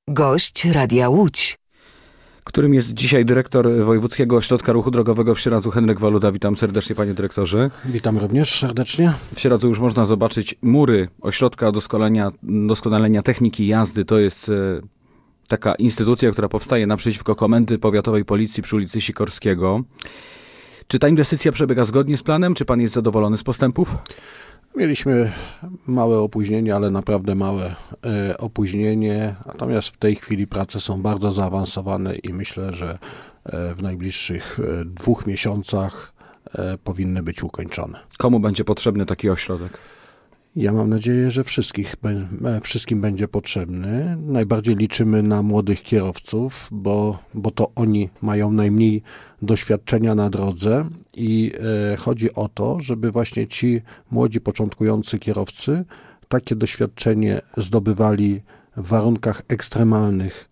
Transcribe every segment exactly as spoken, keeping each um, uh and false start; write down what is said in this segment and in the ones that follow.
Gość Radia Łódź, którym jest dzisiaj dyrektor Wojewódzkiego Ośrodka Ruchu Drogowego w Sieradzu, Henryk Waluda. Witam serdecznie, panie dyrektorze. Witam również serdecznie. W Sieradzu już można zobaczyć mury Ośrodka Doskonalenia, Doskonalenia Techniki Jazdy. To jest e, taka instytucja, która powstaje naprzeciwko Komendy Powiatowej Policji przy ulicy Sikorskiego. Czy ta inwestycja przebiega zgodnie z planem? Czy pan jest zadowolony z postępów? Mieliśmy małe opóźnienie, ale naprawdę małe e, opóźnienie. Natomiast w tej chwili prace są bardzo zaawansowane i myślę, że e, w najbliższych e, dwóch miesiącach e, powinny być ukończone. Komu będzie potrzebny taki ośrodek? Ja mam nadzieję, że wszystkich, wszystkim będzie potrzebny. Najbardziej liczymy na młodych kierowców, bo, bo to oni mają najmniej doświadczenia na drodze i e, chodzi o to, żeby właśnie ci młodzi, początkujący kierowcy takie doświadczenie zdobywali w warunkach ekstremalnych,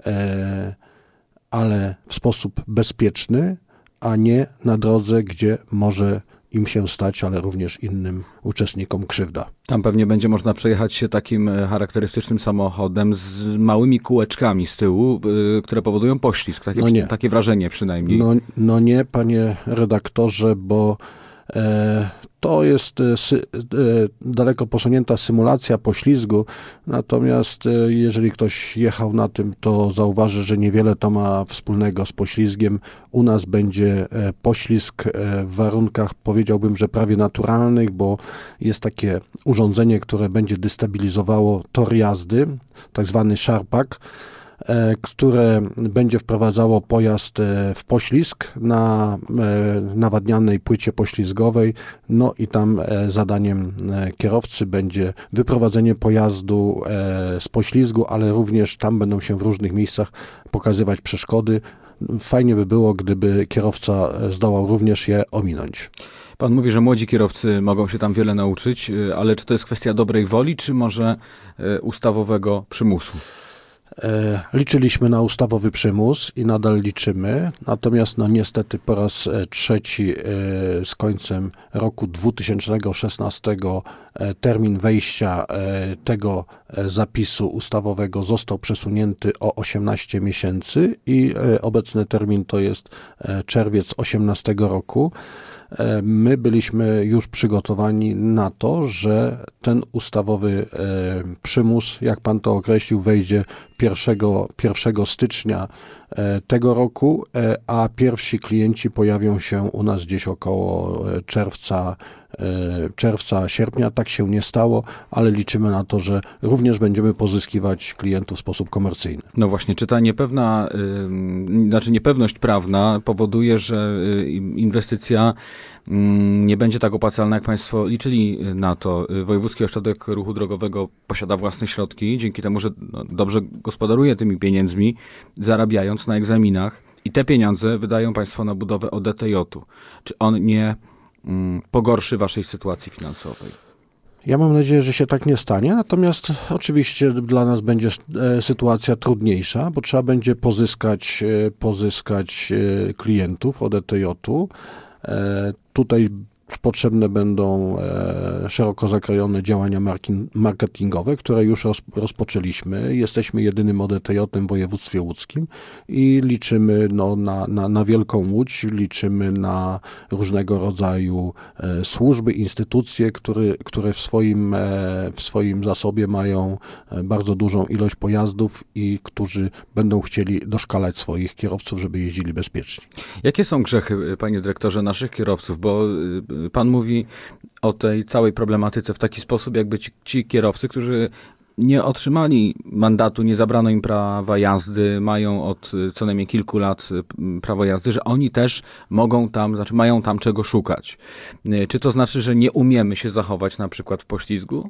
e, ale w sposób bezpieczny, a nie na drodze, gdzie może im się stać, ale również innym uczestnikom krzywda. Tam pewnie będzie można przejechać się takim charakterystycznym samochodem z małymi kółeczkami z tyłu, yy, które powodują poślizg. Takie, no nie. takie wrażenie przynajmniej. No, no nie, panie redaktorze, bo e, to jest e, sy, e, daleko posunięta symulacja poślizgu, natomiast e, jeżeli ktoś jechał na tym, to zauważy, że niewiele to ma wspólnego z poślizgiem. U nas będzie e, poślizg e, w warunkach, powiedziałbym, że prawie naturalnych, bo jest takie urządzenie, które będzie destabilizowało tor jazdy, tak zwany szarpak, które będzie wprowadzało pojazd w poślizg na nawadnianej płycie poślizgowej. No i tam zadaniem kierowcy będzie wyprowadzenie pojazdu z poślizgu, ale również tam będą się w różnych miejscach pokazywać przeszkody. Fajnie by było, gdyby kierowca zdołał również je ominąć. Pan mówi, że młodzi kierowcy mogą się tam wiele nauczyć, ale czy to jest kwestia dobrej woli, czy może ustawowego przymusu? Liczyliśmy na ustawowy przymus i nadal liczymy, natomiast no niestety po raz trzeci z końcem roku dwutysięcznego szesnastego termin wejścia tego zapisu ustawowego został przesunięty o osiemnaście miesięcy i obecny termin to jest czerwiec osiemnastego roku. My byliśmy już przygotowani na to, że ten ustawowy przymus, jak pan to określił, wejdzie pierwszego stycznia tego roku, a pierwsi klienci pojawią się u nas gdzieś około czerwca, czerwca, sierpnia. Tak się nie stało, ale liczymy na to, że również będziemy pozyskiwać klientów w sposób komercyjny. No właśnie, czy ta niepewna, yy, znaczy niepewność prawna powoduje, że yy, inwestycja yy, nie będzie tak opłacalna, jak państwo liczyli na to. Wojewódzki Ośrodek Ruchu Drogowego posiada własne środki, dzięki temu, że no, dobrze gospodaruje tymi pieniędzmi, zarabiając na egzaminach i te pieniądze wydają państwo na budowę O D T J-u. Czy on nie pogorszy waszej sytuacji finansowej? Ja mam nadzieję, że się tak nie stanie, natomiast oczywiście dla nas będzie sytuacja trudniejsza, bo trzeba będzie pozyskać, pozyskać klientów O D T J-u. Tutaj potrzebne będą e, szeroko zakrojone działania marketingowe, które już roz, rozpoczęliśmy. Jesteśmy jedynym O D T J-em w województwie łódzkim i liczymy no, na, na, na Wielką Łódź, liczymy na różnego rodzaju e, służby, instytucje, który, które w swoim, e, w swoim zasobie mają bardzo dużą ilość pojazdów i którzy będą chcieli doszkalać swoich kierowców, żeby jeździli bezpiecznie. Jakie są grzechy, panie dyrektorze, naszych kierowców? Bo pan mówi o tej całej problematyce w taki sposób, jakby ci, ci kierowcy, którzy nie otrzymali mandatu, nie zabrano im prawa jazdy, mają od co najmniej kilku lat prawo jazdy, że oni też mogą tam, znaczy mają tam czego szukać. Czy to znaczy, że nie umiemy się zachować na przykład w poślizgu?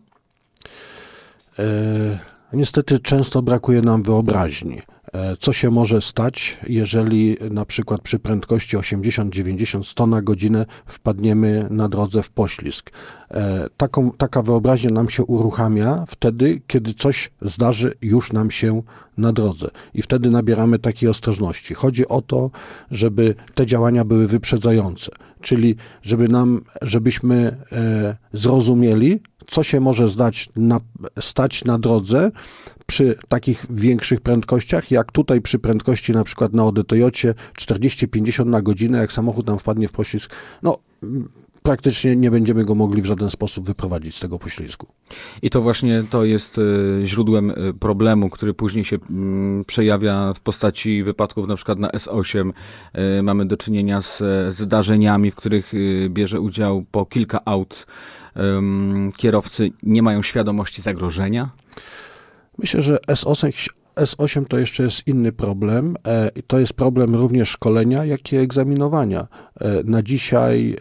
E, niestety często brakuje nam wyobraźni. Co się może stać, jeżeli na przykład przy prędkości osiemdziesiąt, dziewięćdziesiąt, sto na godzinę wpadniemy na drodze w poślizg. E, taką, taka wyobraźnia nam się uruchamia wtedy, kiedy coś zdarzy już nam się na drodze i wtedy nabieramy takiej ostrożności. Chodzi o to, żeby te działania były wyprzedzające, czyli żeby nam, żebyśmy e, zrozumieli, co się może zdać na, stać na drodze przy takich większych prędkościach, jak tutaj przy prędkości na przykład na Odytojocie czterdzieści pięćdziesiąt na godzinę, jak samochód nam wpadnie w poślizg, no praktycznie nie będziemy go mogli w żaden sposób wyprowadzić z tego poślizgu. I to właśnie to jest źródłem problemu, który później się przejawia w postaci wypadków na przykład na S osiem. Mamy do czynienia z zdarzeniami, w których bierze udział po kilka aut. Kierowcy nie mają świadomości zagrożenia. Myślę, że S osiem S osiem to jeszcze jest inny problem. I to jest problem również szkolenia, jak i egzaminowania. Na dzisiaj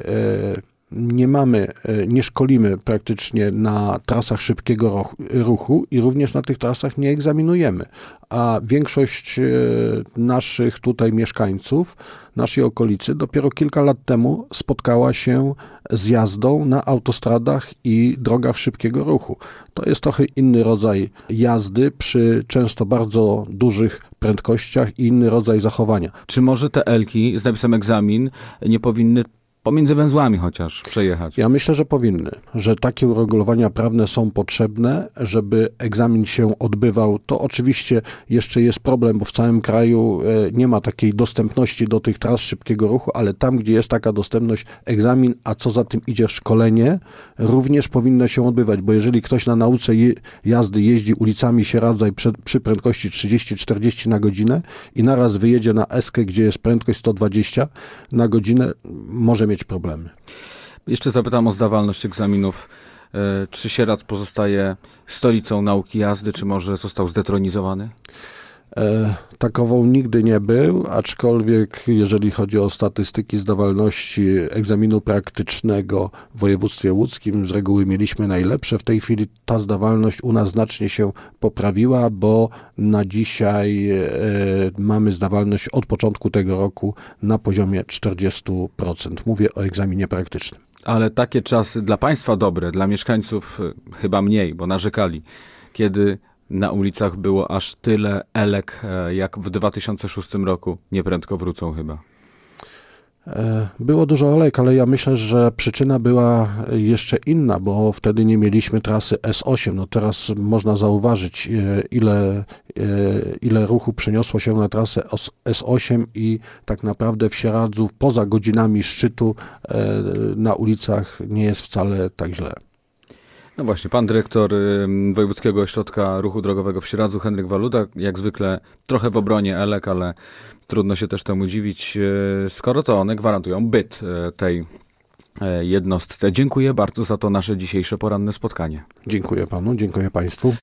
nie mamy, nie szkolimy praktycznie na trasach szybkiego ruchu i również na tych trasach nie egzaminujemy. A większość naszych tutaj mieszkańców, naszej okolicy dopiero kilka lat temu spotkała się z jazdą na autostradach i drogach szybkiego ruchu. To jest trochę inny rodzaj jazdy przy często bardzo dużych prędkościach i inny rodzaj zachowania. Czy może te elki z napisem egzamin nie powinny pomiędzy węzłami chociaż przejechać? Ja myślę, że powinny, że takie uregulowania prawne są potrzebne, żeby egzamin się odbywał. To oczywiście jeszcze jest problem, bo w całym kraju nie ma takiej dostępności do tych tras szybkiego ruchu, ale tam, gdzie jest taka dostępność, egzamin, a co za tym idzie szkolenie, również powinno się odbywać, bo jeżeli ktoś na nauce je, jazdy jeździ ulicami Sieradza i przy, przy prędkości trzydzieści czterdzieści na godzinę i naraz wyjedzie na Eskę, gdzie jest prędkość sto dwadzieścia na godzinę, może mieć problemy. Jeszcze zapytam o zdawalność egzaminów. Czy Sieradz pozostaje stolicą nauki jazdy, czy może został zdetronizowany? E, takową nigdy nie był, aczkolwiek jeżeli chodzi o statystyki zdawalności egzaminu praktycznego w województwie łódzkim, z reguły mieliśmy najlepsze. W tej chwili ta zdawalność u nas znacznie się poprawiła, bo na dzisiaj e, mamy zdawalność od początku tego roku na poziomie czterdzieści procent. Mówię o egzaminie praktycznym. Ale takie czasy dla państwa dobre, dla mieszkańców chyba mniej, bo narzekali, kiedy na ulicach było aż tyle elek, jak w dwa tysiące szóstym roku. Nieprędko wrócą chyba. Było dużo elek, ale ja myślę, że przyczyna była jeszcze inna, bo wtedy nie mieliśmy trasy S osiem. No teraz można zauważyć, ile, ile ruchu przeniosło się na trasę S osiem i tak naprawdę w Sieradzu poza godzinami szczytu na ulicach nie jest wcale tak źle. No właśnie, pan dyrektor Wojewódzkiego Ośrodka Ruchu Drogowego w Sieradzu, Henryk Waluda, jak zwykle trochę w obronie elek, ale trudno się też temu dziwić, skoro to one gwarantują byt tej jednostce. Dziękuję bardzo za to nasze dzisiejsze poranne spotkanie. Dziękuję panu, dziękuję państwu.